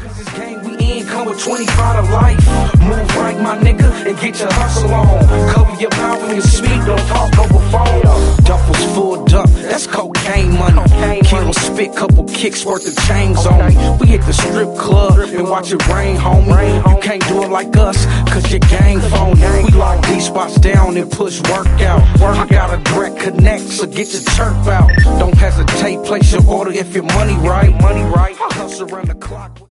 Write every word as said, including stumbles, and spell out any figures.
Cause this game we in come with twenty-five to life. Move right, my nigga, and get your hustle on. Cover your mouth when you speak, don't talk over phone. Duffels full up, that's cocaine money. Kill him, spit, couple kicks worth of chains on me. We hit the strip club and watch it rain, homie. You can't do it like us, cause your gang phony. We lock these spots down and push work out. I got a direct connect, so get your turf out. Don't hesitate, place your order if your money right. Money right, hustle around the clock.